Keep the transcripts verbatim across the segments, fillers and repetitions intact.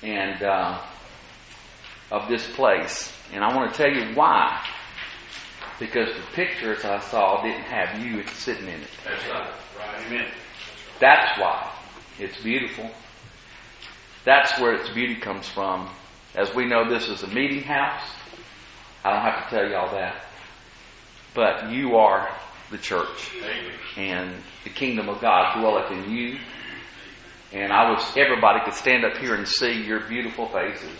and uh, of this place. And I want to tell you why. Because the pictures I saw didn't have you sitting in it. That's right. Right. Amen. That's why. It's beautiful. That's where its beauty comes from. As we know, this is a meeting house. I don't have to tell you all that. But you are the church. And the kingdom of God dwelleth in you. And I wish everybody could stand up here and see your beautiful faces.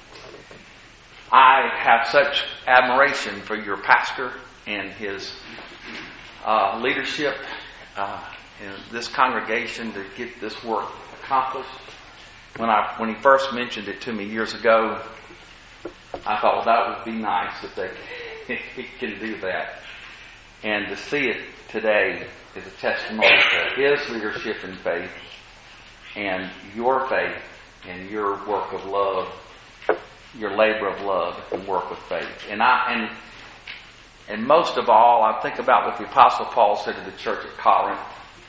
I have such admiration for your pastor and his uh, leadership uh, in this congregation to get this work accomplished. When I when he first mentioned it to me years ago, I thought, well, that would be nice if they he can do that. And to see it today is a testimony to his leadership and faith, and your faith and your work of love, your labor of love and work with faith. And I and and most of all, I think about what the Apostle Paul said to the church at Corinth,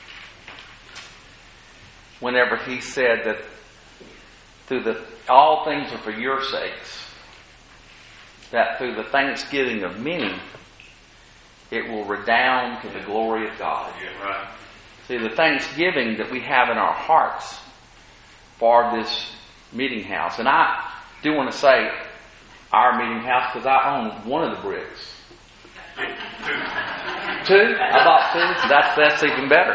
whenever he said that through the all things are for your sakes, that through the thanksgiving of many, it will redound to the glory of God. Yeah, right. See, the thanksgiving that we have in our hearts for this meeting house, and I do want to say our meeting house because I own one of the bricks. Two? I bought two. That's that's even better.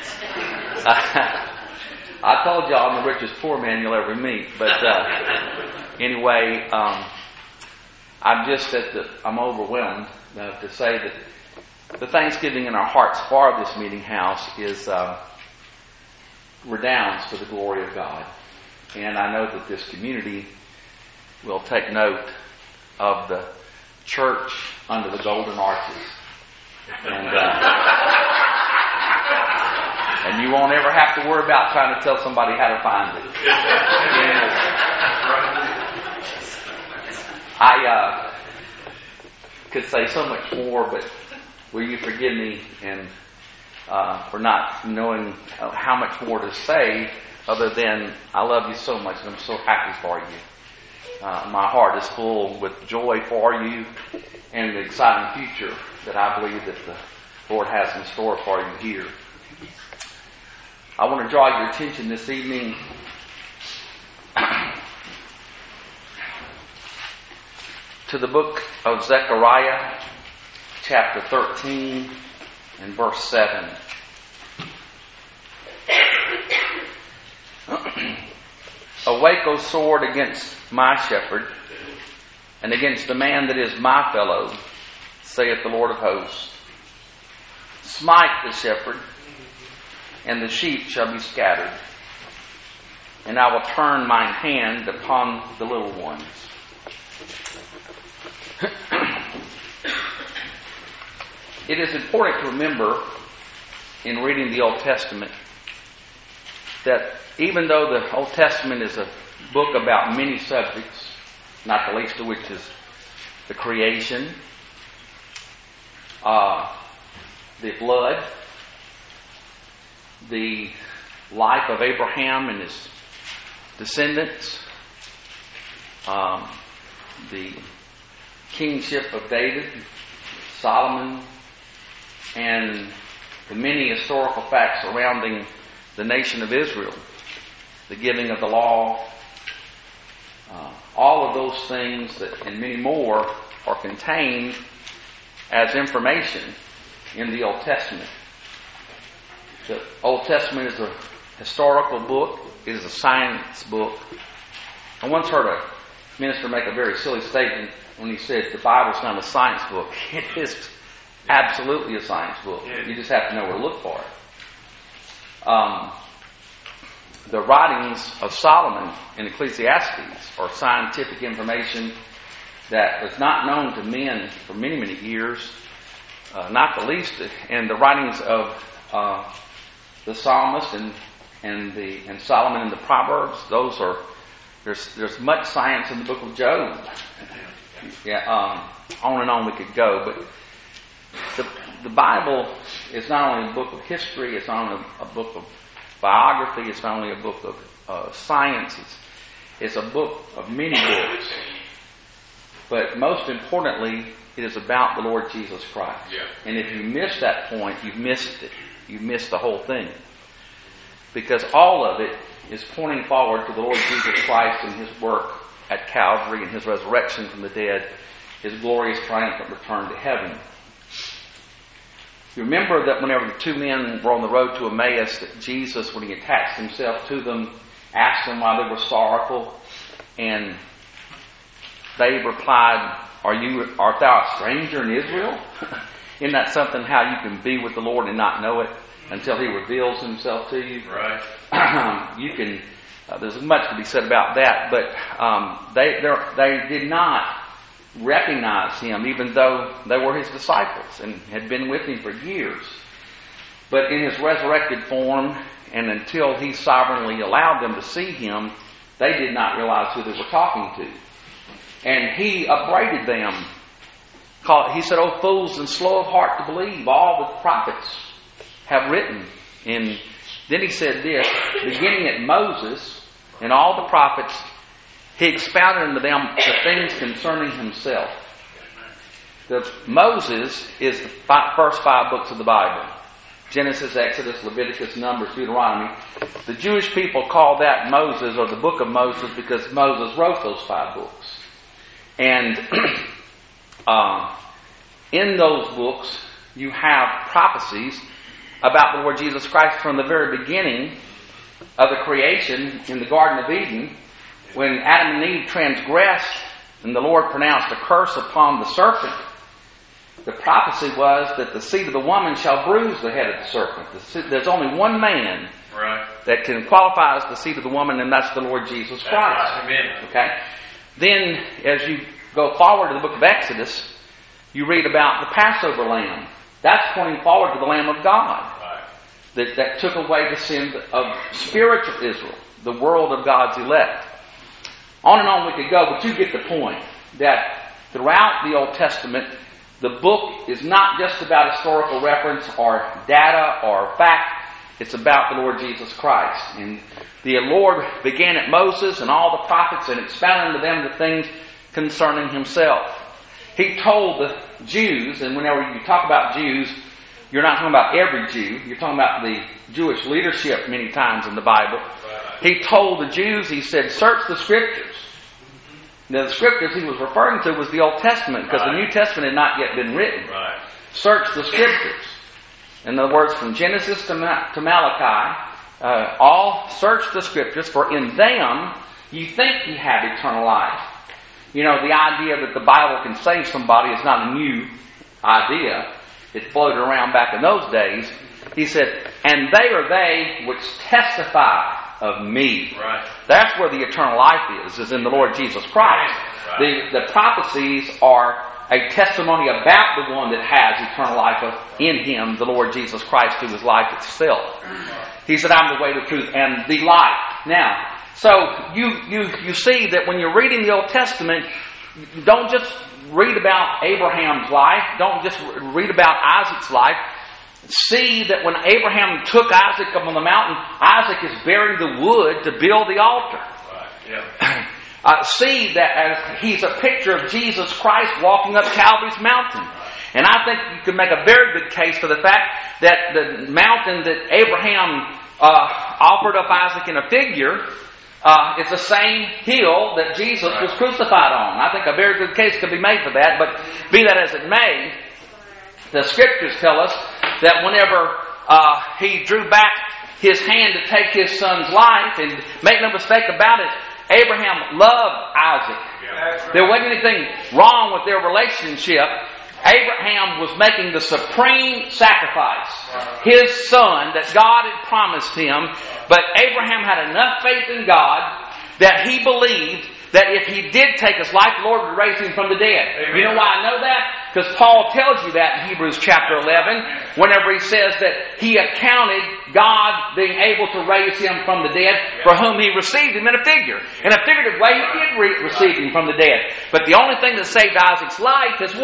I told y'all I'm the richest poor man you'll ever meet. But uh, anyway, um, I'm just at the, I'm overwhelmed uh, to say that the thanksgiving in our hearts for this meeting house is uh, redounds to the glory of God. And I know that this community will take note of the church under the golden arches. And, uh, and you won't ever have to worry about trying to tell somebody how to find it. I uh, could say so much more, but will you forgive me and uh, for not knowing how much more to say other than I love you so much and I'm so happy for you. Uh, my heart is full with joy for you and the exciting future that I believe that the Lord has in store for you here. I want to draw your attention this evening to the book of Zechariah, chapter thirteen and verse seven. Awake, O sword, against my shepherd, and against the man that is my fellow, saith the Lord of hosts. Smite the shepherd, and the sheep shall be scattered, and I will turn mine hand upon the little ones. It is important to remember in reading the Old Testament that even though the Old Testament is a book about many subjects, not the least of which is the creation, uh, the flood, the life of Abraham and his descendants, um, the kingship of David, Solomon, and the many historical facts surrounding the nation of Israel, the giving of the law, uh, all of those things that, and many more are contained as information in the Old Testament. The Old Testament is a historical book. It is a science book. I once heard a minister make a very silly statement when he said the Bible is not a science book. It is absolutely a science book. You just have to know where to look for it. Um, the writings of Solomon in Ecclesiastes are scientific information that was not known to men for many, many years, uh, not the least, and the writings of uh, the psalmist and and the and Solomon in the Proverbs. Those are there's there's much science in the book of Job. Yeah, um, on and on we could go, but the the Bible is not only a book of history. It's not only a book of biography. It's not only a book of uh, science. It's, It's a book of many books. But most importantly, it is about the Lord Jesus Christ. Yeah. And if you miss that point, you've missed it. You've missed the whole thing. Because all of it is pointing forward to the Lord Jesus Christ and His work at Calvary and His resurrection from the dead, His glorious triumphant return to heaven. You remember that whenever the two men were on the road to Emmaus, that Jesus, when He attached Himself to them, asked them why they were sorrowful, and they replied, Are you, art thou a stranger in Israel? Isn't that something how you can be with the Lord and not know it until He reveals Himself to you? Right. You can, uh, there's much to be said about that, but um, they they did not recognize Him, even though they were His disciples and had been with Him for years. But in His resurrected form, and until He sovereignly allowed them to see Him, they did not realize who they were talking to. And He upbraided them. He said, "O fools and slow of heart to believe all the prophets have written." And then He said this, beginning at Moses and all the prophets, He expounded unto them the things concerning Himself. The, Moses is the five, first five books of the Bible. Genesis, Exodus, Leviticus, Numbers, Deuteronomy. The Jewish people call that Moses, or the book of Moses, because Moses wrote those five books. And uh, in those books, you have prophecies about the Lord Jesus Christ from the very beginning of the creation in the Garden of Eden, when Adam and Eve transgressed and the Lord pronounced a curse upon the serpent. The prophecy was that the seed of the woman shall bruise the head of the serpent. There's only one man right. that can qualify as the seed of the woman, and that's the Lord Jesus Christ. Right. Amen. Okay. Then, as you go forward to the book of Exodus, you read about the Passover lamb. That's pointing forward to the Lamb of God. Right. That, that took away the sin of spiritual Israel, the world of God's elect. On and on we could go, but you get the point that throughout the Old Testament, the book is not just about historical reference or data or fact. It's about the Lord Jesus Christ. And the Lord began at Moses and all the prophets and expounded to them the things concerning Himself. He told the Jews, and whenever you talk about Jews, you're not talking about every Jew. You're talking about the Jewish leadership many times in the Bible. He told the Jews, He said, search the Scriptures. Now, the Scriptures He was referring to was the Old Testament, because right. the New Testament had not yet been written. Right. Search the Scriptures. In other words, from Genesis to, Ma- to Malachi, uh, all search the Scriptures, for in them you think you have eternal life. You know, the idea that the Bible can save somebody is not a new idea. It floated around back in those days. He said, and they are they which testify of me. Right. That's where the eternal life is, is in the Lord Jesus Christ. Right. The, the prophecies are a testimony about the one that has eternal life in Him, the Lord Jesus Christ, who is life itself. He said, I'm the way, the truth, and the life. Now, so you, you, you see that when you're reading the Old Testament, don't just read about Abraham's life. Don't just read about Isaac's life. See that when Abraham took Isaac up on the mountain, Isaac is bearing the wood to build the altar. Right. Yeah. uh, see that as he's a picture of Jesus Christ walking up Calvary's mountain. And I think you can make a very good case for the fact that the mountain that Abraham uh, offered up Isaac in a figure uh, is the same hill that Jesus was crucified on. I think a very good case could be made for that, but be that as it may, the Scriptures tell us that whenever uh, He drew back His hand to take His son's life, and make no mistake about it, Abraham loved Isaac. Yeah. There wasn't anything wrong with their relationship. Abraham was making the supreme sacrifice. His son that God had promised him. But Abraham had enough faith in God that he believed that if he did take his life, the Lord would raise him from the dead. Amen. You know why I know that? Because Paul tells you that in Hebrews chapter eleven, whenever he says that he accounted God being able to raise him from the dead, for whom he received him in a figure. In a figurative way, he did re- receive him from the dead. But the only thing that saved Isaac's life is what?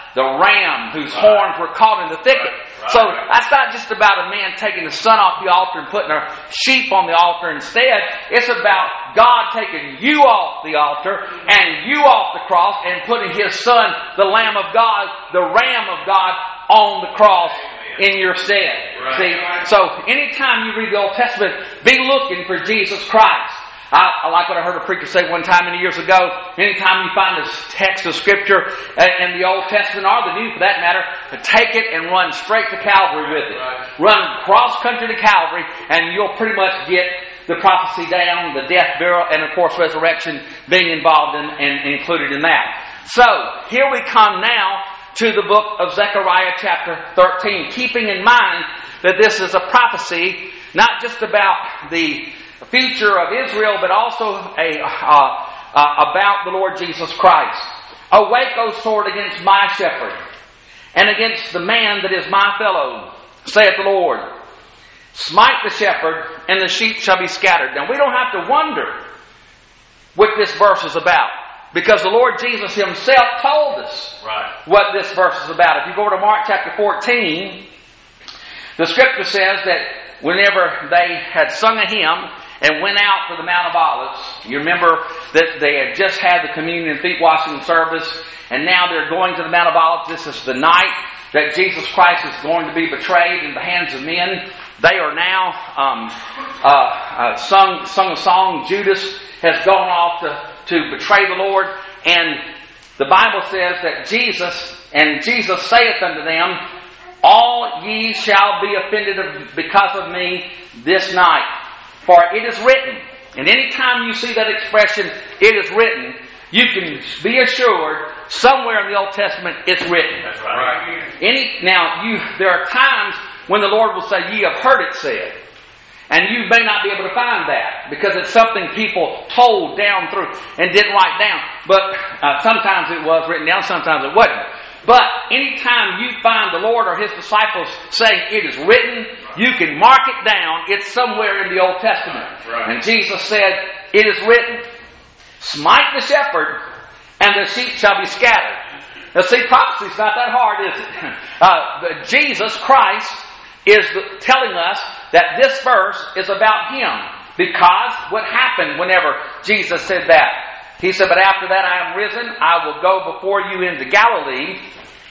the ram whose horns were caught in the thicket. Right. So that's not just about a man taking the son off the altar and putting a sheep on the altar instead. It's about God taking you off the altar and you off the cross and putting His Son, the Lamb of God, the Ram of God, on the cross in your stead. Right. See? So anytime you read the Old Testament, be looking for Jesus Christ. I, I like what I heard a preacher say one time many years ago. Anytime you find a text of Scripture in the Old Testament or the New for that matter, take it and run straight to Calvary with it. Right. Run cross country to Calvary and you'll pretty much get the prophecy down, the death, burial, and of course resurrection being involved in, and included in that. So, here we come now to the book of Zechariah chapter thirteen, keeping in mind that this is a prophecy not just about the future of Israel, but also a, uh, uh, about the Lord Jesus Christ. Awake, O sword, against my shepherd, and against the man that is my fellow, saith the Lord. Smite the shepherd, and the sheep shall be scattered. Now, we don't have to wonder what this verse is about, because the Lord Jesus Himself told us right. what this verse is about. If you go to Mark chapter fourteen, the Scripture says that whenever they had sung a hymn and went out for the Mount of Olives, you remember that they had just had the communion and feet washing service, and now they're going to the Mount of Olives. This is the night that Jesus Christ is going to be betrayed in the hands of men. They are now um, uh, uh, sung, sung a song. Judas has gone off to, to betray the Lord. And the Bible says that Jesus, and Jesus saith unto them, all ye shall be offended of, because of me this night. For it is written. And any time you see that expression, it is written, you can be assured somewhere in the Old Testament it's written. That's right. Any now you there are times when the Lord will say, ye have heard it said. And you may not be able to find that because it's something people told down through and didn't write down. But uh, sometimes it was written down, sometimes it wasn't. But anytime you find the Lord or His disciples saying it is written, you can mark it down. It's somewhere in the Old Testament. Right. And Jesus said, it is written, smite the shepherd, and the sheep shall be scattered. Now see, prophecy's not that hard, is it? Uh, Jesus Christ is telling us that this verse is about Him. Because what happened whenever Jesus said that? He said, but after that I am risen, I will go before you into Galilee.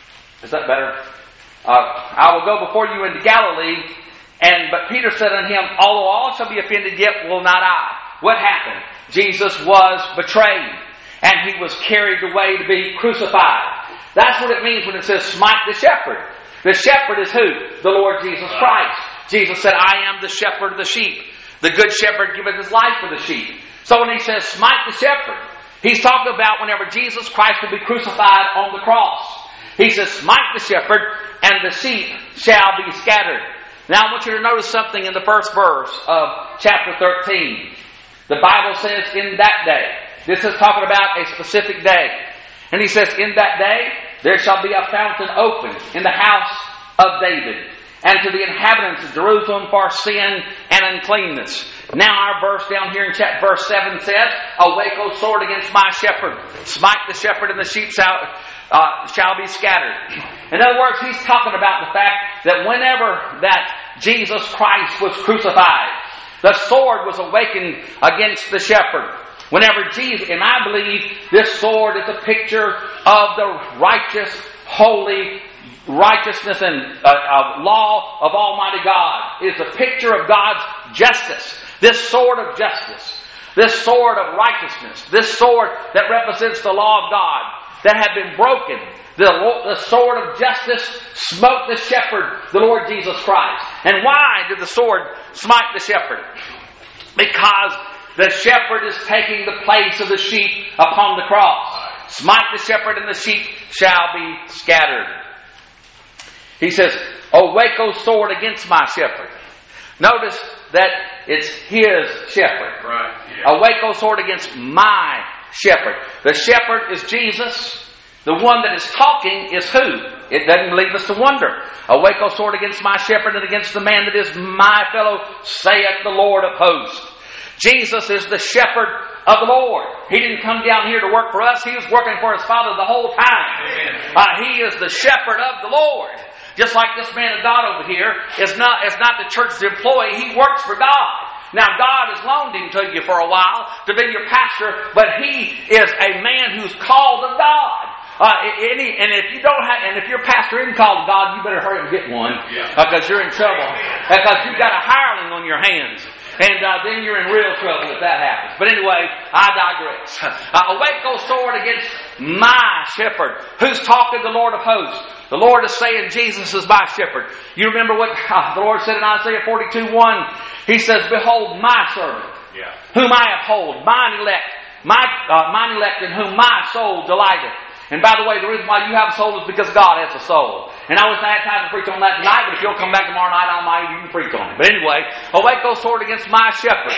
Is that better? Uh, I will go before you into Galilee. And but Peter said unto him, although all shall be offended, yet will not I. What happened? Jesus was betrayed. And He was carried away to be crucified. That's what it means when it says smite the shepherd. The shepherd is who? The Lord Jesus Christ. Jesus said, I am the shepherd of the sheep. The good shepherd giveth his life for the sheep. So when He says smite the shepherd, He's talking about whenever Jesus Christ will be crucified on the cross. He says, smite the shepherd, and the sheep shall be scattered. Now I want you to notice something in the first verse of chapter thirteen. The Bible says, in that day. This is talking about a specific day. And He says, in that day, there shall be a fountain opened in the house of David, and to the inhabitants of Jerusalem for sin and uncleanness. Now our verse down here in chapter, verse seven says, awake, O sword, against my shepherd. Smite the shepherd, and the sheep shall, uh, shall be scattered. In other words, he's talking about the fact that whenever that Jesus Christ was crucified, the sword was awakened against the shepherd. Whenever Jesus, and I believe this sword is a picture of the righteous, holy righteousness and uh, uh, law of Almighty God. It is a picture of God's justice. This sword of justice, this sword of righteousness, this sword that represents the law of God that had been broken. The, the sword of justice smote the shepherd, the Lord Jesus Christ. And why did the sword smite the shepherd? Because the shepherd is taking the place of the sheep upon the cross. Smite the shepherd, and the sheep shall be scattered. He says, awake, O sword, against my shepherd. Notice that it's His shepherd. Right. Yeah. Awake, O sword, against my shepherd. The shepherd is Jesus. The one that is talking is who? It doesn't leave us to wonder. Awake, O sword, against my shepherd, and against the man that is my fellow, saith the Lord of hosts. Jesus is the shepherd of the Lord. He didn't come down here to work for us. He was working for His Father the whole time. Uh, he is the shepherd of the Lord. Just like this man of God over here is not, is not the church's employee. He works for God. Now, God has loaned him to you for a while to be your pastor, but he is a man who's called of God. Uh, any, and if you don't have, and if your pastor isn't called of God, you better hurry and get one, because you're in trouble. Because you've got a hireling on your hands. And uh, then you're in real trouble if that happens. But anyway, I digress. Uh, awake, O sword, against my shepherd. Who's talking? The Lord of hosts. The Lord is saying Jesus is my shepherd. You remember what uh, the Lord said in Isaiah forty-two one? He says, behold my servant, yeah. whom I uphold, mine elect, my, uh, mine elect in whom my soul delighteth. And by the way, the reason why you have a soul is because God has a soul. And I wish I had time to preach on that tonight, but if you'll come back tomorrow night, I might even preach on it. But anyway, awake, O sword, against my shepherd.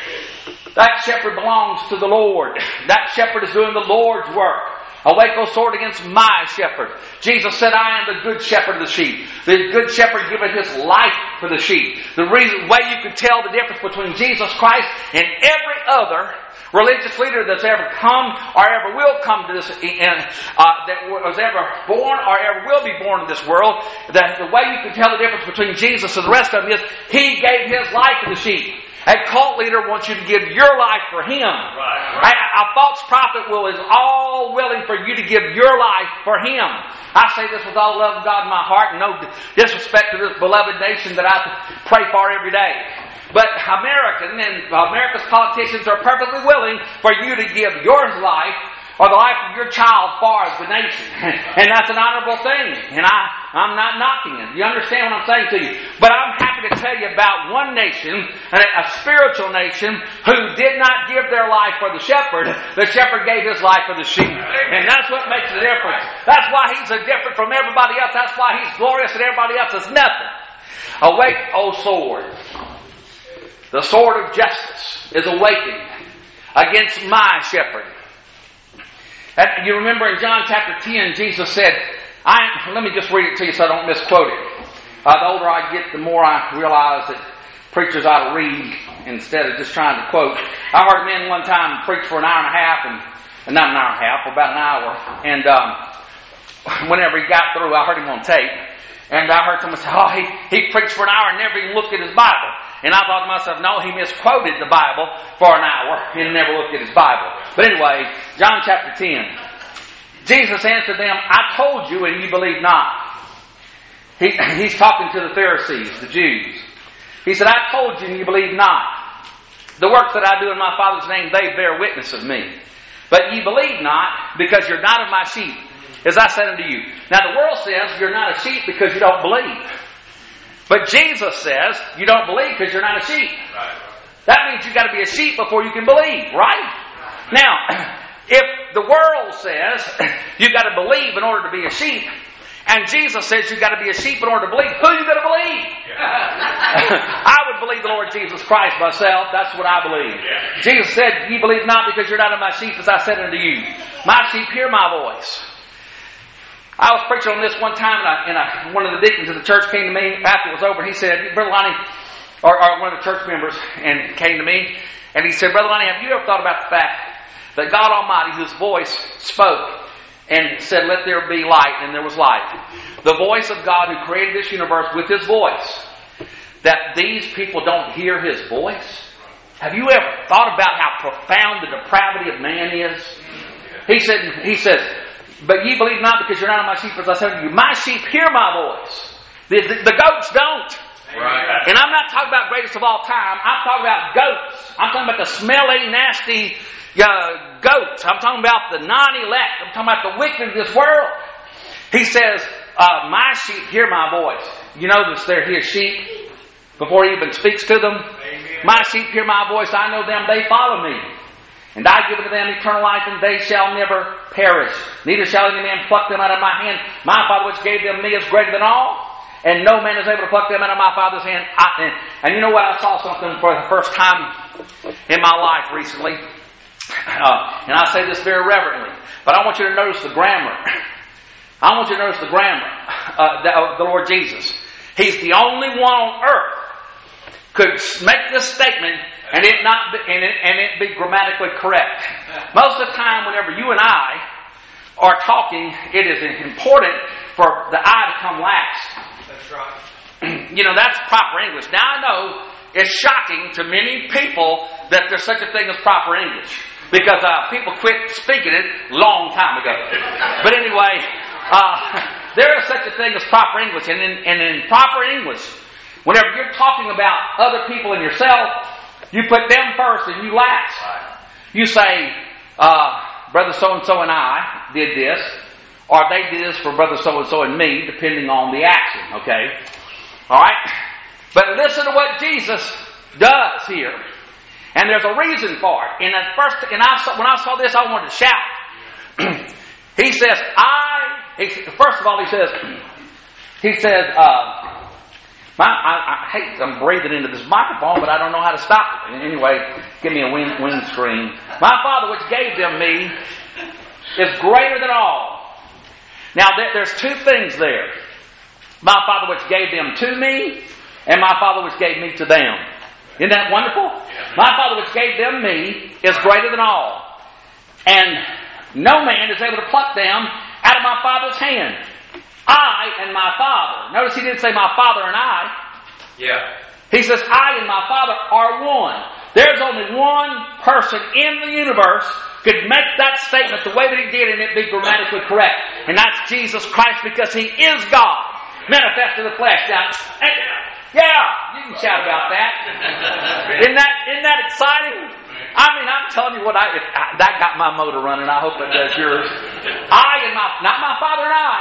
That shepherd belongs to the Lord. That shepherd is doing the Lord's work. Awake, O sword, against my shepherd. Jesus said, I am the good shepherd of the sheep. The good shepherd giveth his life for the sheep. The reason, way you can tell the difference between Jesus Christ and every other religious leader that's ever come or ever will come to this, uh, that was ever born or ever will be born in this world, that the way you can tell the difference between Jesus and the rest of them is He gave His life for the sheep. A cult leader wants you to give your life for him. Right, right. A, a false prophet will is all willing for you to give your life for him. I say this with all love of God in my heart, and no disrespect to this beloved nation that I pray for every day. But American and America's politicians are perfectly willing for you to give your life or the life of your child for the nation. And that's an honorable thing. And I, I'm not knocking it. You understand what I'm saying to you? But I'm happy to tell you about one nation, a spiritual nation, who did not give their life for the shepherd. The shepherd gave his life for the sheep. And that's what makes the difference. That's why he's a different from everybody else. That's why he's glorious and everybody else is nothing. Awake, O sword. The sword of justice is awakened against my shepherd. And you remember in John chapter ten, Jesus said, I, let me just read it to you so I don't misquote it. Uh, the older I get, the more I realize that preachers ought to read instead of just trying to quote. I heard a man one time preach for an hour and a half, and, and not an hour and a half, for about an hour. And um, whenever he got through, I heard him on tape. And I heard someone say, oh, he, he preached for an hour and never even looked at his Bible. And I thought to myself, no, he misquoted the Bible for an hour and never looked at his Bible. But anyway, John chapter ten. Jesus answered them, I told you and you believe not. He, he's talking to the Pharisees, the Jews. He said, I told you and you believe not. The works that I do in my Father's name, they bear witness of me. But ye believe not, because you're not of my sheep, as I said unto you. Now the world says you're not a sheep because you don't believe. But Jesus says you don't believe because you're not a sheep. Right. That means you've got to be a sheep before you can believe, right? Now, if the world says you've got to believe in order to be a sheep, and Jesus says you've got to be a sheep in order to believe, who are you going to believe? Yeah. I would believe the Lord Jesus Christ myself. That's what I believe. Yeah. Jesus said, ye believe not because you're not of my sheep, as I said unto you. My sheep hear my voice. I was preaching on this one time, and, I, and I, one of the deacons of the church came to me after it was over, and he said, Brother Lonnie, or, or one of the church members, and came to me, and he said, Brother Lonnie, have you ever thought about the fact that God Almighty, whose voice spoke and said, let there be light, and there was light. The voice of God who created this universe with His voice, that these people don't hear His voice? Have you ever thought about how profound the depravity of man is? He said, he says, but ye believe not because you're not of my sheep, as I said to you. My sheep hear my voice. The, the, the goats don't. Right. And I'm not talking about greatest of all time. I'm talking about goats. I'm talking about the smelly, nasty uh, goats. I'm talking about the non-elect. I'm talking about the wicked of this world. He says, uh, my sheep hear my voice. You notice they're His sheep before He even speaks to them. Amen. My sheep hear my voice. I know them. They follow me. And I give unto them eternal life, and they shall never perish. Neither shall any man pluck them out of my hand. My Father which gave them me is greater than all, and no man is able to pluck them out of my Father's hand. I, and, and you know what? I saw something for the first time in my life recently. Uh, and I say this very reverently, but I want you to notice the grammar. I want you to notice the grammar uh, of the Lord Jesus. He's the only one on earth could make this statement And it not be, and it, and it be grammatically correct. Most of the time, whenever you and I are talking, it is important for the I to come last. That's right. You know, that's proper English. Now I know it's shocking to many people that there's such a thing as proper English. Because uh, people quit speaking it a long time ago. But anyway, uh, there is such a thing as proper English. And in, and in proper English, whenever you're talking about other people and yourself, you put them first and you last. You say, uh, Brother so-and-so and I did this, or they did this for Brother so-and-so and me, depending on the action, okay? All right? But listen to what Jesus does here. And there's a reason for it. And at first, and I saw, when I saw this, I wanted to shout. He says, I, he, first of all, he says, he says, uh, my, I, I hate, I'm breathing into this microphone, but I don't know how to stop it. Anyway, give me a wind, windscreen. My Father which gave them me is greater than all. Now, there, there's two things there. My Father which gave them to me, and my Father which gave me to them. Isn't that wonderful? My Father which gave them me is greater than all. And no man is able to pluck them out of my Father's hand. I and my Father. Notice he didn't say my Father and I. Yeah. He says I and my Father are one. There's only one person in the universe could make that statement the way that he did and it be grammatically correct. And that's Jesus Christ, because he is God manifest in the flesh. Now, yeah, you can shout about that. Isn't that, isn't that exciting? I mean, I'm telling you what, I, if, I that got my motor running. I hope it does yours. I and my, not my Father and I,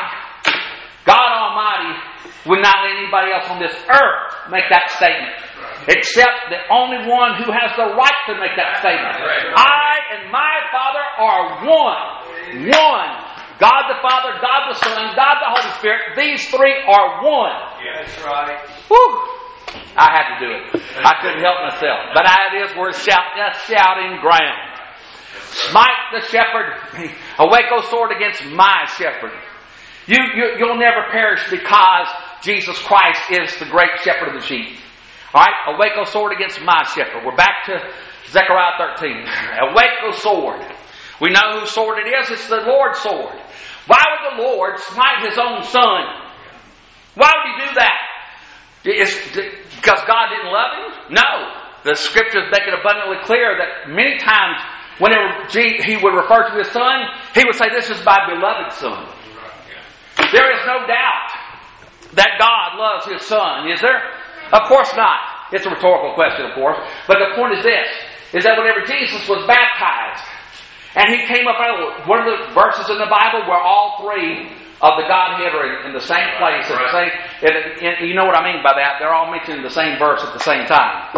God Almighty would not let anybody else on this earth make that statement. Except the only one who has the right to make that statement. I and my Father are one. One. God the Father, God the Son, God the Holy Spirit. These three are one. Yeah, that's right. Whew. I had to do it. I couldn't help myself. But it is worth shout, that's shouting ground. Smite the shepherd. Awake, O sword, against my shepherd. You, you, you'll never perish because Jesus Christ is the great shepherd of the sheep. Alright? Awake, O sword, against my shepherd. We're back to Zechariah thirteen. Awake, O sword. We know whose sword it is. It's the Lord's sword. Why would the Lord smite his own son? Why would he do that? Is because God didn't love him? No. The scriptures make it abundantly clear that many times whenever he would refer to his son, he would say, this is my beloved son. There is no doubt that God loves his son, is there? Of course not. It's a rhetorical question, of course. But the point is this, is that whenever Jesus was baptized, and he came up out of one of the verses in the Bible where all three of the Godhead are in, in the same place, right. the same, and, and you know what I mean by that. They're all mentioned in the same verse at the same time.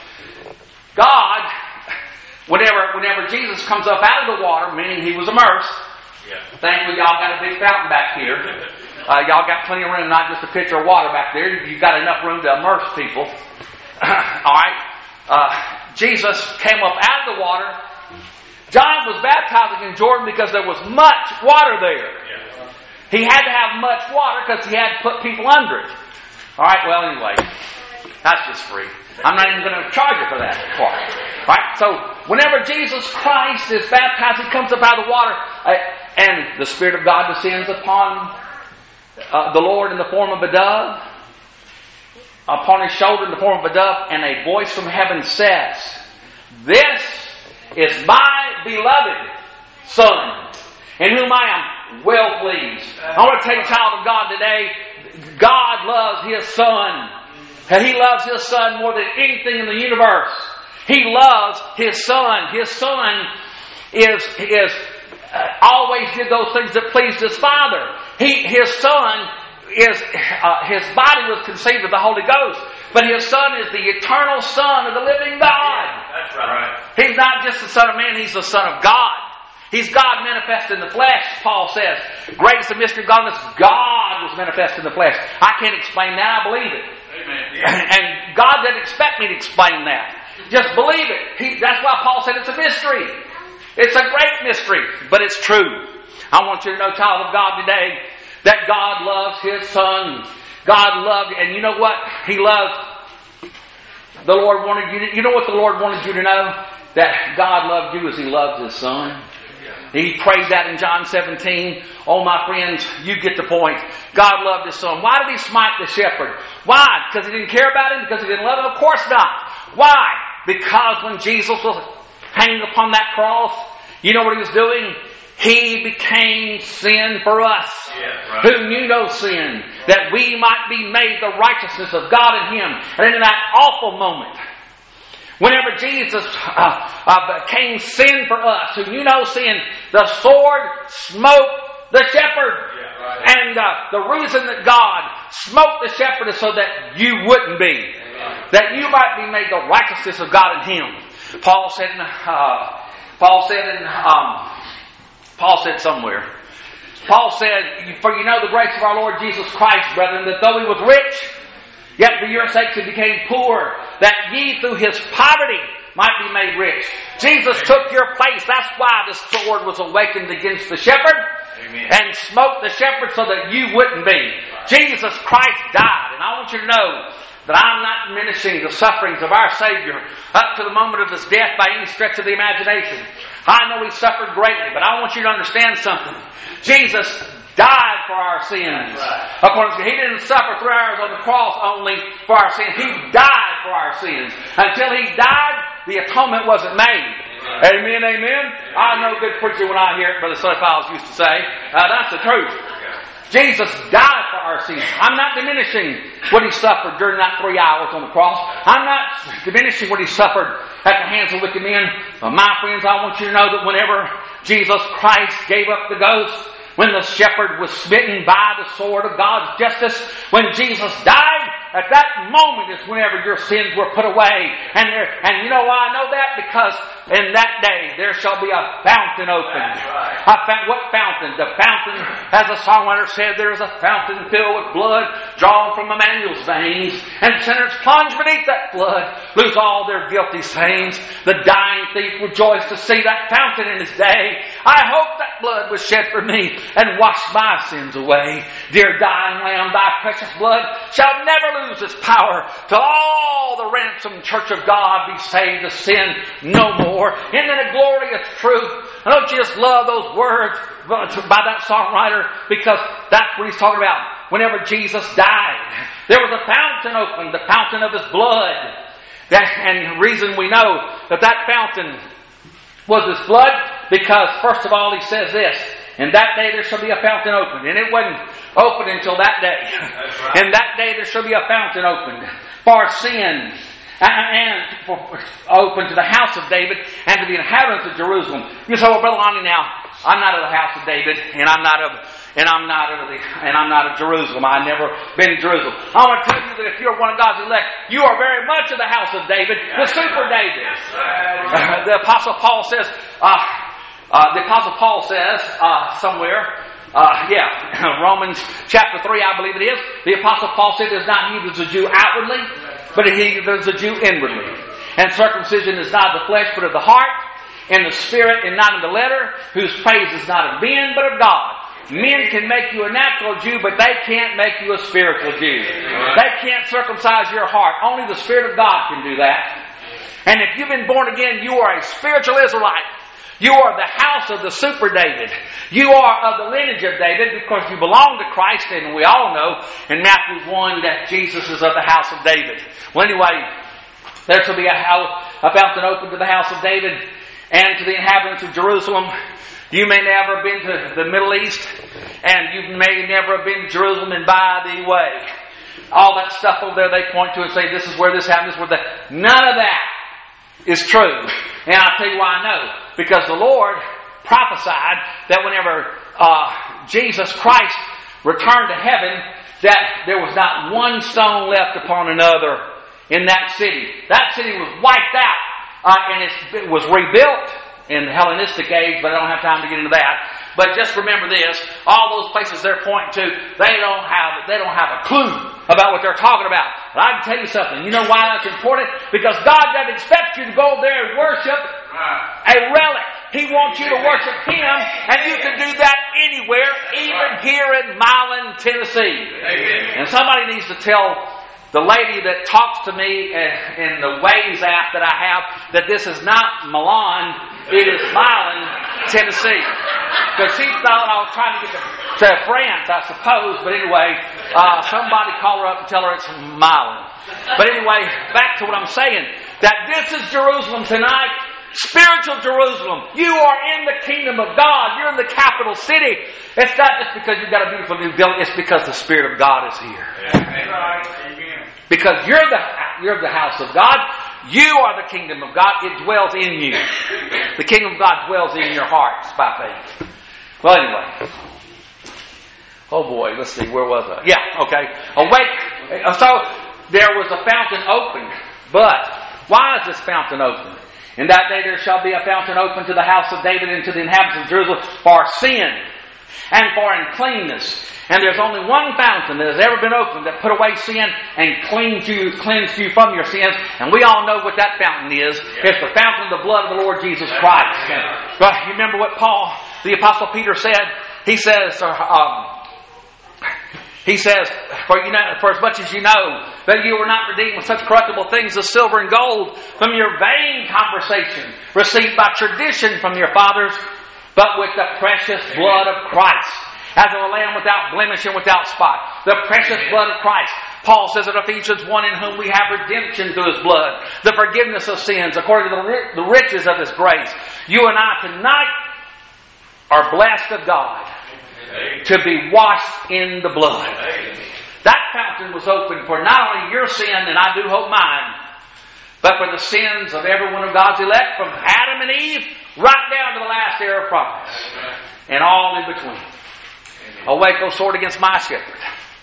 God, whenever whenever Jesus comes up out of the water, meaning he was immersed. Yeah. Thankfully, y'all got a big fountain back here. Uh, y'all got plenty of room, not just a pitcher of water back there. You've got enough room to immerse people. All right. Uh, Jesus came up out of the water. John was baptizing in Jordan because there was much water there. Yeah. He had to have much water because he had to put people under it. All right, well, anyway, that's just free. I'm not even going to charge you for that part. All right, so whenever Jesus Christ is baptized, he comes up out of the water, uh, and the Spirit of God descends upon uh, the Lord in the form of a dove, upon his shoulder in the form of a dove, and a voice from heaven says, "This is my beloved Son, in whom I am well pleased." I want to tell you, child of God, today, God loves his Son. And he loves his Son more than anything in the universe. He loves his Son. His Son is, is uh, always did those things that pleased his Father. He, his Son is, uh, his body was conceived of the Holy Ghost. But his Son is the eternal Son of the living God. That's right. He's not just the Son of man, he's the Son of God. He's God manifest in the flesh, Paul says. Great is the mystery of godliness. God was manifest in the flesh. I can't explain that, I believe it. Amen. And God doesn't expect me to explain that. Just believe it. He, that's why Paul said it's a mystery. It's a great mystery, but it's true. I want you to know, child of God, today, that God loves his Son. God loved, and you know what? He loves the Lord wanted you to, you know what the Lord wanted you to know? That God loved you as He loved His Son. He prayed that in John seventeen. Oh, my friends, you get the point. God loved His Son. Why did He smite the shepherd? Why? Because He didn't care about him? Because He didn't love him? Of course not. Why? Because when Jesus was hanging upon that cross, you know what He was doing? He became sin for us, yeah, right. Who knew no sin, that we might be made the righteousness of God in Him. And in that awful moment, whenever Jesus uh, uh, became sin for us, who knew no sin, the sword smote the shepherd. Yeah, right. And uh, the reason that God smote the shepherd is so that you wouldn't be. Amen. That you might be made the righteousness of God in Him. Paul said in, uh, Paul said in, um, Paul said somewhere, Paul said, for you know the grace of our Lord Jesus Christ, brethren, that though He was rich, yet for your sakes He became poor, that ye through His poverty might be made rich. Jesus Amen. Took your place. That's why the sword was awakened against the shepherd. Amen. And smote the shepherd so that you wouldn't be. Right. Jesus Christ died. And I want you to know that I'm not diminishing the sufferings of our Savior up to the moment of His death by any stretch of the imagination. I know He suffered greatly, but I want you to understand something. Jesus died for our sins. Right. According to, He didn't suffer three hours on the cross only for our sins. He died for our sins. Until He died, the atonement wasn't made. Right. Amen, amen. I know good preacher when I hear it, Brother Sonny Files used to say. Uh, that's the truth. Jesus died for our sins. I'm not diminishing what He suffered during that three hours on the cross. I'm not diminishing what He suffered at the hands of wicked men. But my friends, I want you to know that whenever Jesus Christ gave up the ghost, when the shepherd was smitten by the sword of God's justice, when Jesus died, at that moment is whenever your sins were put away. And there, and you know why I know that? Because in that day there shall be a fountain opened. Right. A fa- what fountain? The fountain, as the songwriter said, there is a fountain filled with blood drawn from Emmanuel's veins, and sinners plunge beneath that flood, lose all their guilty stains. The dying thief rejoiced to see that fountain in his day. I hope that blood was shed for me and washed my sins away. Dear dying Lamb, Thy precious blood shall never lose its power till all the ransomed church of God be saved to sin no more. Isn't it a glorious truth? And don't you just love those words by that songwriter? Because that's what he's talking about. Whenever Jesus died, there was a fountain opened, the fountain of His blood. That, and the reason we know that that fountain was His blood, because first of all He says this, in that day there shall be a fountain opened. And it wasn't opened until that day. Right. In that day there shall be a fountain opened for sin, and for, open to the house of David and to the inhabitants of Jerusalem. You say, well, Brother Lonnie, now I'm not of the house of David, and I'm not of and I'm not of the and I'm not of Jerusalem. I've never been to Jerusalem. I want to tell you that if you're one of God's elect, you are very much of the house of David, the super David. Uh, the Apostle Paul says. Uh, Uh, the Apostle Paul says uh, somewhere, uh, yeah, Romans chapter three, I believe it is, the Apostle Paul said, there's not he that's a Jew outwardly, but he that's a Jew inwardly. And circumcision is not of the flesh, but of the heart, in the spirit and not in the letter, whose praise is not of men, but of God. Men can make you a natural Jew, but they can't make you a spiritual Jew. They can't circumcise your heart. Only the Spirit of God can do that. And if you've been born again, you are a spiritual Israelite. You are the house of the super David. You are of the lineage of David because you belong to Christ, and we all know in Matthew one that Jesus is of the house of David. Well, anyway, there shall be a, house, a fountain open to the house of David and to the inhabitants of Jerusalem. You may never have been to the Middle East, and you may never have been to Jerusalem and by the way. All that stuff over there they point to and say, this is where this happened, this is where that. None of that is true. And I'll tell you why I know. Because the Lord prophesied that whenever uh, Jesus Christ returned to heaven, that there was not one stone left upon another in that city. That city was wiped out, uh, and it was rebuilt in the Hellenistic age, but I don't have time to get into that. But just remember this, all those places they're pointing to, they don't have they don't have a clue about what they're talking about. But I can tell you something. You know why that's important? Because God doesn't expect you to go there and worship a relic. He wants you to worship Him, and you can do that anywhere, even here in Milan, Tennessee. And somebody needs to tell the lady that talks to me in the Waze app that I have, that this is not Milan, it is Milan, Tennessee. Because she thought I was trying to get to, to France, I suppose. But anyway, uh, somebody call her up and tell her it's Milan. But anyway, back to what I'm saying. That this is Jerusalem tonight. Spiritual Jerusalem. You are in the kingdom of God. You're in the capital city. It's not just because you've got a beautiful new building. It's because the Spirit of God is here. Amen. Because you're the, you're the house of God. You are the kingdom of God. It dwells in you. The kingdom of God dwells in your hearts by faith. Well, anyway. Oh boy, let's see. Where was I? Yeah, okay. Awake. So, there was a fountain opened. But, why is this fountain opened? In that day there shall be a fountain open to the house of David and to the inhabitants of Jerusalem for sin and for uncleanness. And there's only one fountain that has ever been opened that put away sin and cleansed you, cleansed you from your sins. And we all know what that fountain is. It's the fountain of the blood of the Lord Jesus Christ. And, but you remember what Paul, the Apostle Peter said? He says, um, He says, for you know, for as much as you know that you were not redeemed with such corruptible things as silver and gold from your vain conversation received by tradition from your fathers, but with the precious blood of Christ, as of a lamb without blemish and without spot. The precious blood of Christ. Paul says in Ephesians one, in whom we have redemption through His blood, the forgiveness of sins, according to the riches of His grace. You and I tonight are blessed of God to be washed in the blood. That fountain was open for not only your sin, and I do hope mine, but for the sins of every one of God's elect, from Adam and Eve right down to the last heir of promise, and all in between. Awake, O sword, against my shepherd.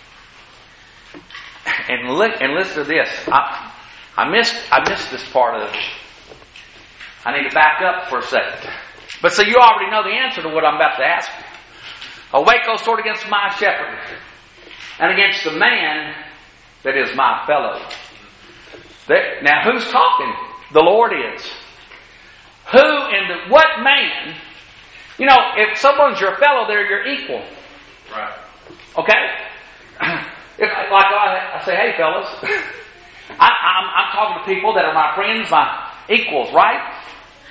And look, and listen to this. I, I missed, I missed this part of it. I need to back up for a second. But so you already know the answer to what I'm about to ask you. Awake, O sword, against my shepherd, and against the man that is my fellow. There, now, who's talking? The Lord is. Who and the, what man? You know, if someone's your fellow, they're your equal. Right. Okay? If, like I, I say, hey, fellas, I, I'm, I'm talking to people that are my friends, my equals, right?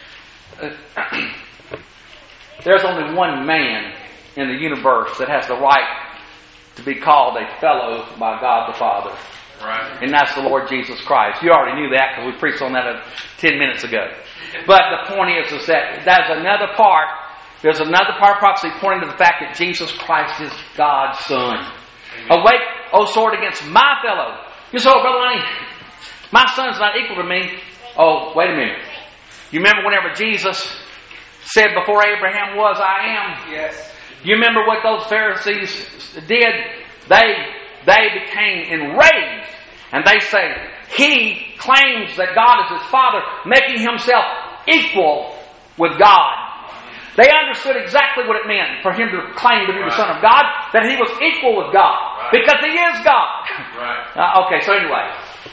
Uh, there's only one man in the universe that has the right to be called a fellow by God the Father. Right. And that's the Lord Jesus Christ. You already knew that because we preached on that ten minutes ago. But the point is, is that that's another part. There's another part of prophecy pointing to the fact that Jesus Christ is God's Son. Amen. Awake, O sword, against my fellow. You say, oh, Brother Lonnie, my son's not equal to me. Oh, wait a minute. You remember whenever Jesus said, before Abraham was, I am? Yes. You remember what those Pharisees did? They they became enraged. And they say, he claims that God is his Father, making himself equal with God. They understood exactly what it meant for him to claim to be right. the Son of God, that he was equal with God. Right. Because he is God. Right. Uh, okay, so anyway.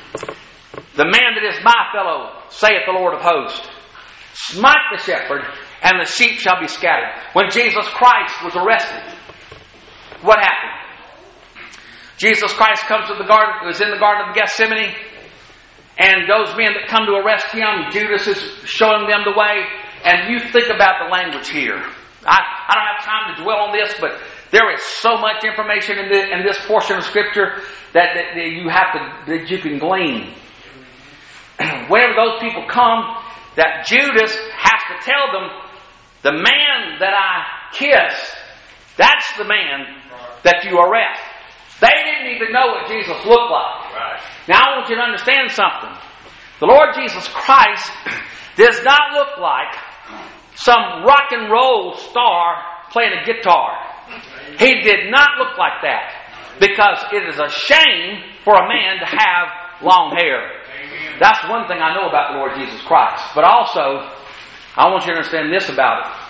The man that is my fellow, saith the Lord of hosts, smite the shepherd, and the sheep shall be scattered. When Jesus Christ was arrested, what happened? Jesus Christ comes to the garden, was in the Garden of Gethsemane, and those men that come to arrest him, Judas is showing them the way, and you think about the language here. I, I don't have time to dwell on this, but there is so much information in this, in this portion of Scripture that, that, that you have to, that you can glean. Whenever those people come, that Judas has to tell them, the man that I kiss, that's the man that you arrest. They didn't even know what Jesus looked like. Right. Now I want you to understand something. The Lord Jesus Christ does not look like some rock and roll star playing a guitar. He did not look like that. Because it is a shame for a man to have long hair. That's one thing I know about the Lord Jesus Christ. But also, I want you to understand this about it.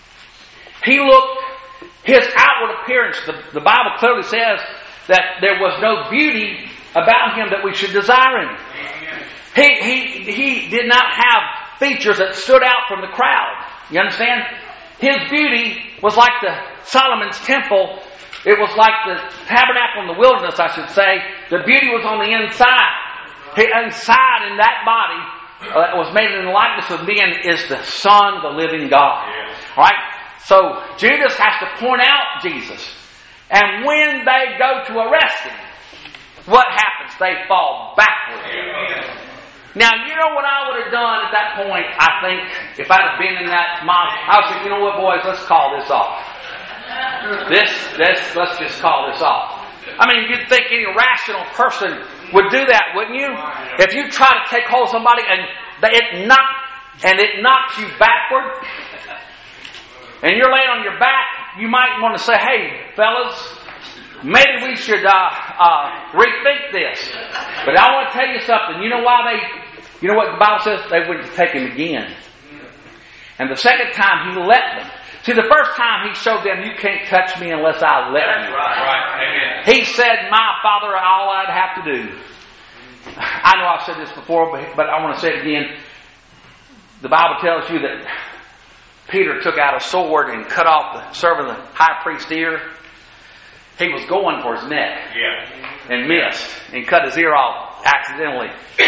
He looked, his outward appearance, the, the Bible clearly says that there was no beauty about him that we should desire him. He, he, he did not have features that stood out from the crowd. You understand? His beauty was like the Solomon's temple it was like the tabernacle in the wilderness, I should say. The beauty was on the inside. Inside in that body uh, that was made in the likeness of men is the Son, the living God. All right? So Judas has to point out Jesus. And when they go to arrest him, what happens? They fall backward. Now, you know what I would have done at that point, I think, if I'd have been in that mob? I would say, you know what, boys, let's call this off. This, this, let's just call this off. I mean, you'd think any rational person would do that, wouldn't you? If you try to take hold of somebody and it knock, and it knocks you backward, and you're laying on your back, you might want to say, hey, fellas, maybe we should uh, uh, rethink this. But I want to tell you something. You know why they, you know what the Bible says? They wouldn't take him again. And the second time, he let them. See, the first time he showed them, you can't touch me unless I let That's you. right. Right. Amen. He said, my Father, all I'd have to do. I know I've said this before, but, but I want to say it again. The Bible tells you that Peter took out a sword and cut off the servant of the high priest's ear. He was going for his neck. Yeah. And missed. And cut his ear off accidentally.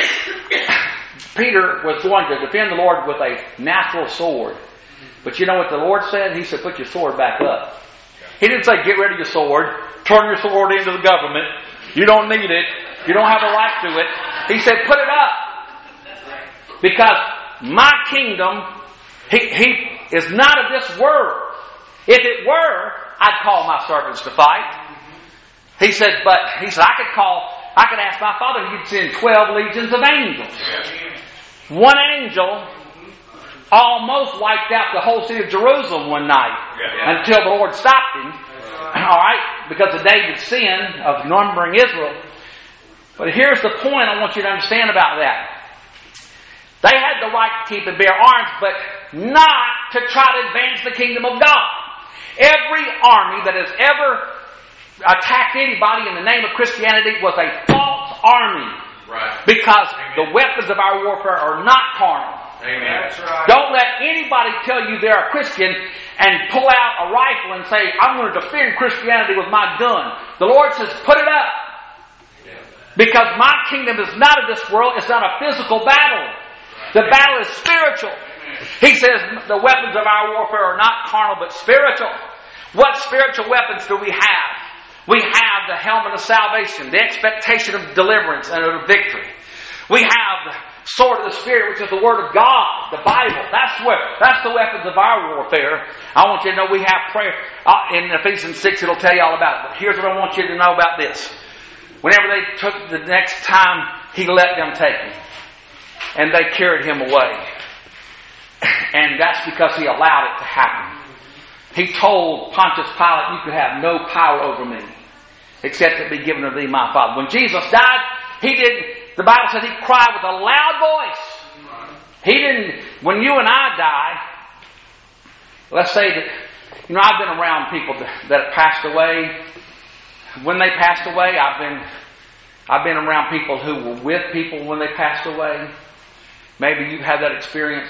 Peter was going to defend the Lord with a natural sword. But you know what the Lord said? He said, put your sword back up. He didn't say, get rid of your sword. Turn your sword into the government. You don't need it. You don't have a right to it. He said, put it up. Because my kingdom, he, he is not of this world. If it were, I'd call my servants to fight. He said, but he said, I could call, I could ask my Father, he'd send twelve legions of angels. One angel almost wiped out the whole city of Jerusalem one night yeah, yeah. until the Lord stopped him. All right, because of David's sin of numbering Israel. But here's the point I want you to understand about that. They had the right to keep and bear arms, but not to try to advance the kingdom of God. Every army that has ever attacked anybody in the name of Christianity was a false army. Right. Because Amen. The weapons of our warfare are not carnal. Amen. That's right. Don't let anybody tell you they're a Christian and pull out a rifle and say, I'm going to defend Christianity with my gun. The Lord says, put it up. Yeah. Because my kingdom is not of this world. It's not a physical battle. The battle is spiritual. He says the weapons of our warfare are not carnal but spiritual. What spiritual weapons do we have? We have the helmet of salvation, the expectation of deliverance and of victory. We have the sword of the Spirit, which is the Word of God, the Bible. That's what, that's the weapons of our warfare. I want you to know we have prayer. Uh, in Ephesians six, it'll tell you all about it. But here's what I want you to know about this. Whenever they took the next time, He let them take Him. And they carried Him away. And that's because He allowed it to happen. He told Pontius Pilate, you could have no power over me, except it be given to thee, my Father. When Jesus died, He didn't, the Bible says He cried with a loud voice. He didn't, when you and I die, let's say that, you know, I've been around people that, that have passed away. When they passed away, I've been, I've been around people who were with people when they passed away. Maybe you've had that experience.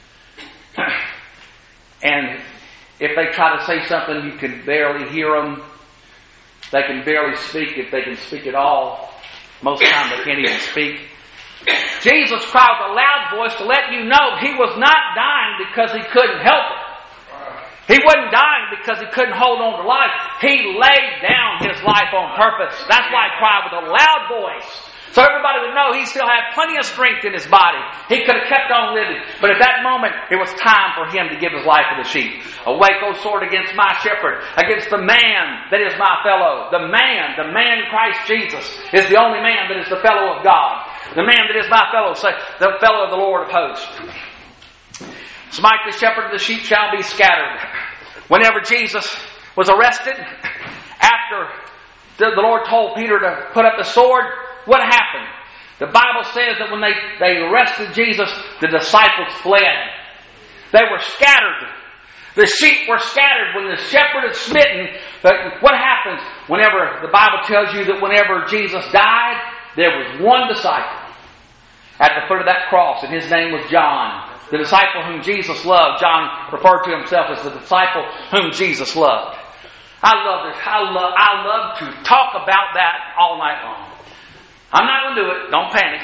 And if they try to say something, you can barely hear them. They can barely speak, if they can speak at all. Most of the time they can't even speak. Jesus cried with a loud voice to let you know He was not dying because He couldn't help it. He wasn't dying because He couldn't hold on to life. He laid down His life on purpose. That's why He cried with a loud voice. So everybody would know He still had plenty of strength in His body. He could have kept on living. But at that moment, it was time for Him to give His life for the sheep. Awake, O sword, against my shepherd, against the man that is my fellow. The man, the man Christ Jesus, is the only man that is the fellow of God. The man that is my fellow, say, the fellow of the Lord of hosts. Smite the shepherd, and the sheep shall be scattered. Whenever Jesus was arrested, after the Lord told Peter to put up the sword, what happened? The Bible says that when they, they arrested Jesus, the disciples fled. They were scattered. The sheep were scattered. When the shepherd is smitten, what happens? Whenever, the Bible tells you that whenever Jesus died, there was one disciple at the foot of that cross, and his name was John. The disciple whom Jesus loved. John referred to himself as the disciple whom Jesus loved. I love this. I love, I love to talk about that all night long. I'm not going to do it. Don't panic.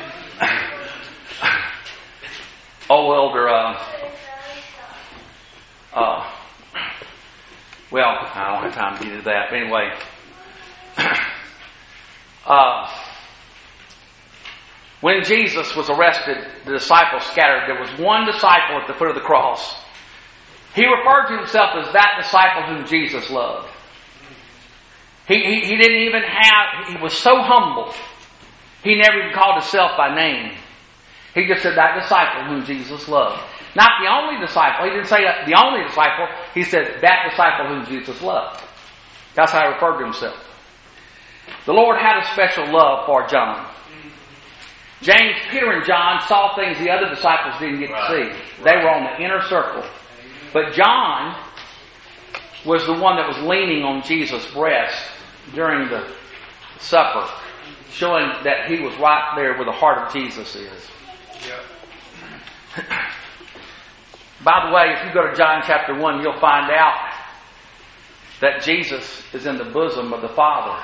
Oh, Elder, uh, uh, well, I don't have time to get into that. But anyway, uh, when Jesus was arrested, the disciples scattered. There was one disciple at the foot of the cross. He referred to himself as that disciple whom Jesus loved. He, he, he didn't even have, he was so humble, he never even called himself by name. He just said that disciple whom Jesus loved. Not the only disciple. He didn't say the only disciple. He said that disciple whom Jesus loved. That's how he referred to himself. The Lord had a special love for John. James, Peter, and John saw things the other disciples didn't get to see. They were on the inner circle. But John was the one that was leaning on Jesus' breast during the supper, showing that he was right there where the heart of Jesus is. By the way, if you go to John chapter one, you'll find out that Jesus is in the bosom of the Father.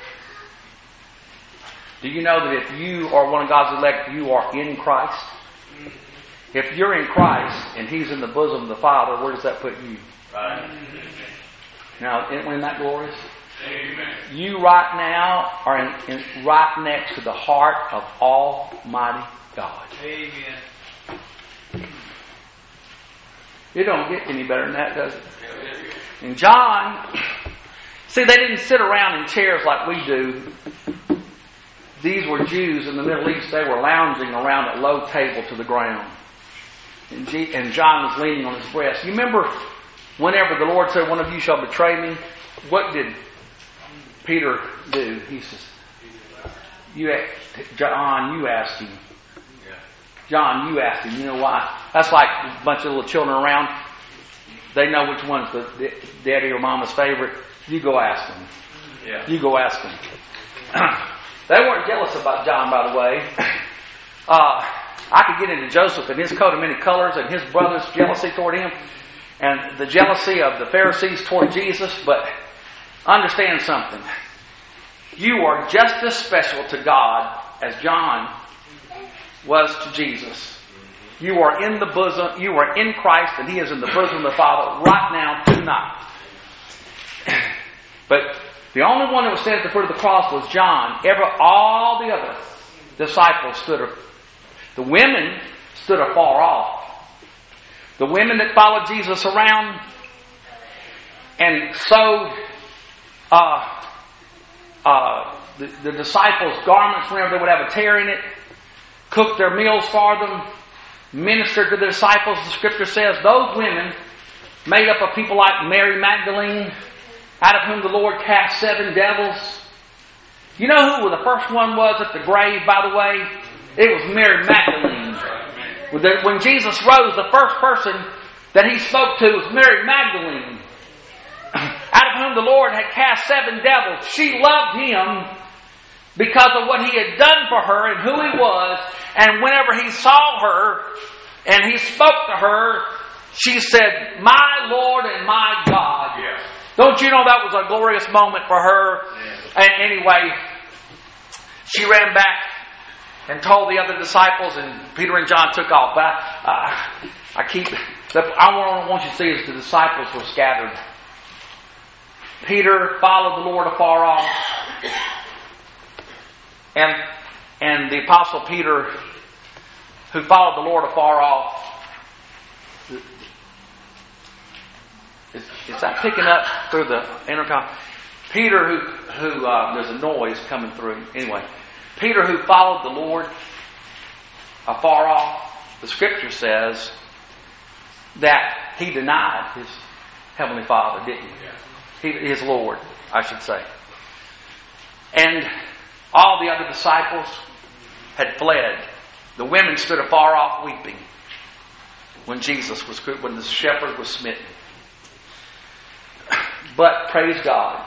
Do you know that if you are one of God's elect, you are in Christ? If you're in Christ and He's in the bosom of the Father, where does that put you? Right. Now, isn't that glorious? Amen. You right now are in, in, right next to the heart of Almighty God. Amen. It don't get any better than that, does it? And John, see, they didn't sit around in chairs like we do. These were Jews in the Middle East. They were lounging around a low table to the ground. And, G- and John was leaning on his breast. You remember whenever the Lord said, one of you shall betray me? What did Peter do? He says, "You, John, you asked him. John, you asked him." You know why? That's like a bunch of little children around. They know which one's the daddy or mama's favorite. You go ask them. Yeah. You go ask them. They weren't jealous about John, by the way. Uh, I could get into Joseph and his coat of many colors and his brother's jealousy toward him and the jealousy of the Pharisees toward Jesus, but understand something. You are just as special to God as John was to Jesus. You are in the bosom, you are in Christ, and He is in the bosom of the Father right now, tonight. But the only one that was standing at the foot of the cross was John. Ever, all the other disciples stood, the women stood afar off. The women that followed Jesus around and sewed uh, uh, the, the disciples' garments whenever they would have a tear in it, cooked their meals for them, ministered to the disciples. The scripture says those women made up of people like Mary Magdalene, out of whom the Lord cast seven devils. You know who the first one was at the grave, by the way? It was Mary Magdalene. When Jesus rose, the first person that He spoke to was Mary Magdalene, out of whom the Lord had cast seven devils. She loved Him because of what He had done for her and who He was. And whenever He saw her and He spoke to her, she said, "My Lord and my God." Yes. Don't you know that was a glorious moment for her? Yes. And anyway, she ran back and told the other disciples, and Peter and John took off. But I, uh, I keep, I want, want you to see is the disciples were scattered. Peter followed the Lord afar off. And, and the Apostle Peter, who followed the Lord afar off, is, is that picking up through the intercom? Peter, who, who uh, there's a noise coming through. Anyway, Peter, who followed the Lord afar off, the scripture says that he denied his heavenly Father, didn't he? he his Lord, I should say. And all the other disciples had fled. The women stood afar off weeping when Jesus was, when the shepherd was smitten. But praise God,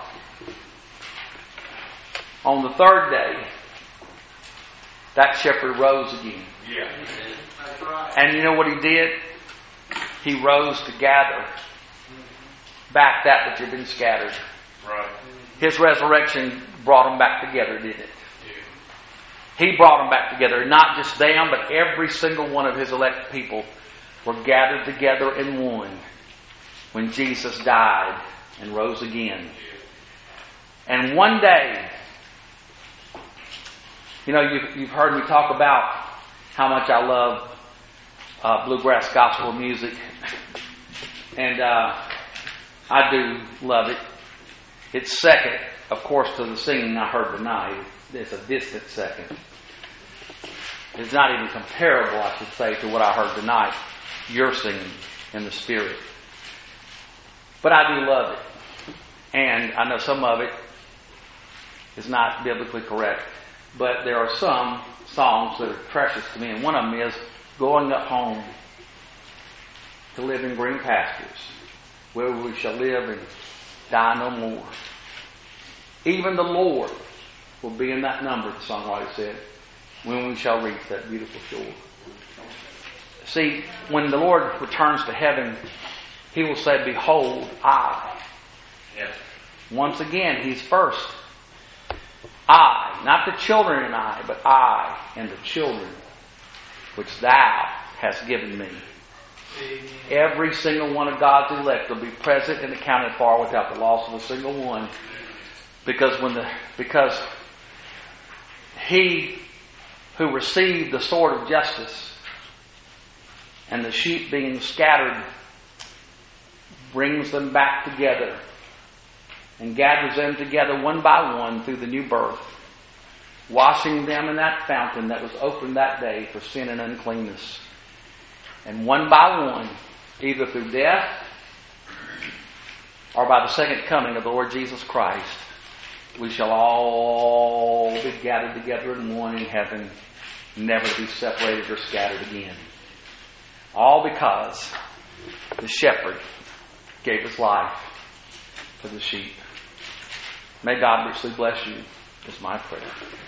on the third day, that shepherd rose again. Yeah. And you know what he did? He rose to gather back that which had been scattered. Right. His resurrection brought them back together, didn't it? He brought them back together. Not just them, but every single one of His elect people were gathered together in one when Jesus died and rose again. And one day, you know, you've, you've heard me talk about how much I love uh, bluegrass gospel music. And uh, I do love it. It's second, of course, to the singing I heard tonight. It's a distant second. It's not even comparable, I should say, to what I heard tonight. You're singing in the Spirit. But I do love it. And I know some of it is not biblically correct. But there are some songs that are precious to me. And one of them is going up home to live in green pastures, where we shall live and die no more. Even the Lord will be in that number, the songwriter said, when we shall reach that beautiful shore. See, when the Lord returns to heaven, He will say, behold, I. Yes. Once again, He's first. I, not the children and I, but I and the children which Thou hast given me. Amen. Every single one of God's elect will be present and accounted for without the loss of a single one. Because when the because He who received the sword of justice and the sheep being scattered brings them back together and gathers them together one by one through the new birth, washing them in that fountain that was opened that day for sin and uncleanness. And one by one, either through death or by the second coming of the Lord Jesus Christ, we shall all be gathered together in one in heaven, never to be separated or scattered again. All because the shepherd gave his life for the sheep. May God richly bless you, is my prayer.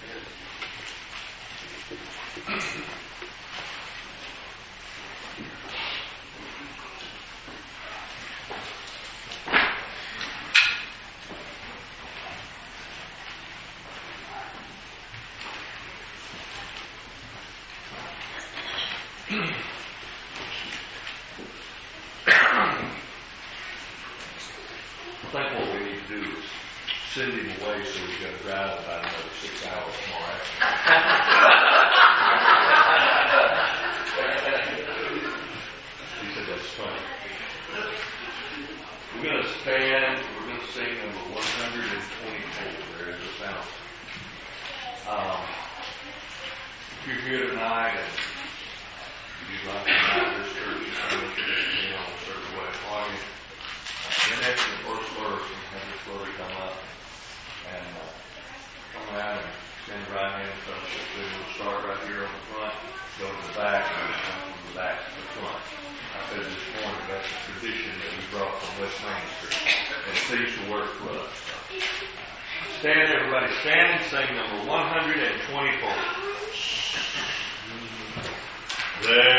I think what we need to do is send him away so he's got to drive about another six hours tomorrow afternoon. He said that's funny. We're going to stand, we're going to sing number one hundred twenty-four. There is a sound. Um, if you're here tonight and you'd like to come out of this church and you know, a certain way of talking, then after the first verse, we have this brother come up and uh, come out and stand the right hand and fellowship with him. We'll start right here on the front, go to the back, and we'll come from the back to the front. I said this morning, that's a tradition that we brought from West Main Street. And it seems to work for us. Stand, everybody, stand and sing number one hundred twenty-four. There